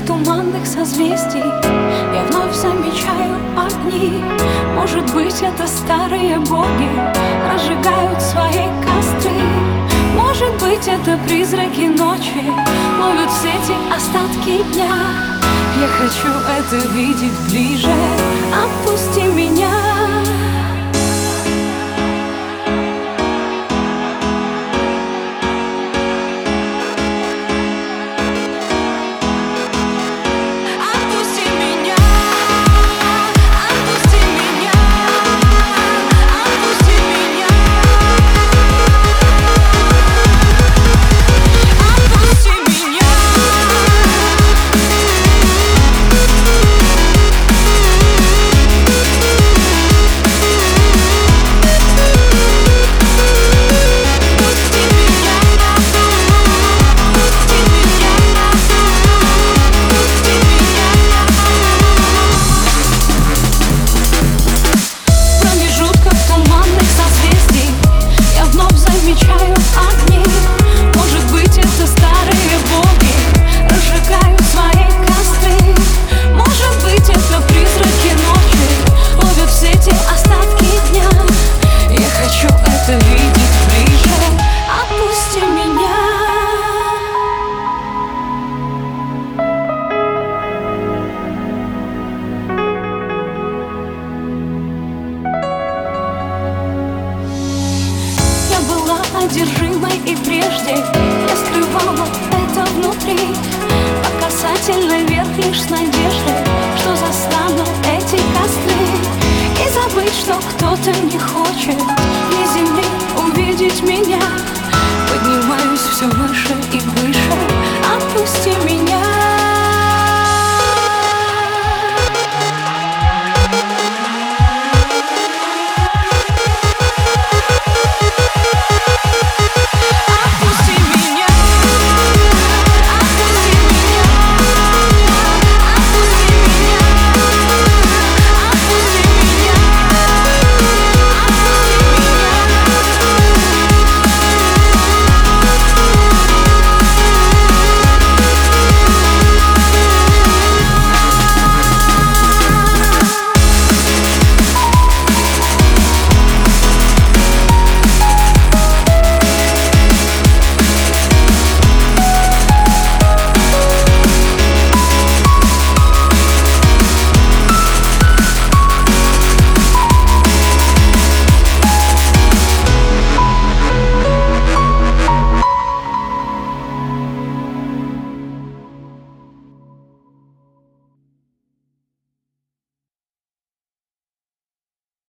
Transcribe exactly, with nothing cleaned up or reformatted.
туманных созвездий я вновь замечаю огни. Может быть, это старые боги разжигают свои костры. Может быть, это призраки ночи ловят в сети остатки дня. Я хочу это видеть ближе, отпусти меня. Замечаю огни. Может быть, это старые боги разжигают свои костры. Может быть, это призраки ночи ловят в сети остатки дня. Я хочу это видеть ближе, отпусти меня. Одержимой и прежде я скрывала это внутри, по касательной вверх лишь с надеждой, что застану эти костры. И забыть, что кто-то не хочет ни земли увидеть меня. Поднимаюсь все выше и выше, отпусти меня.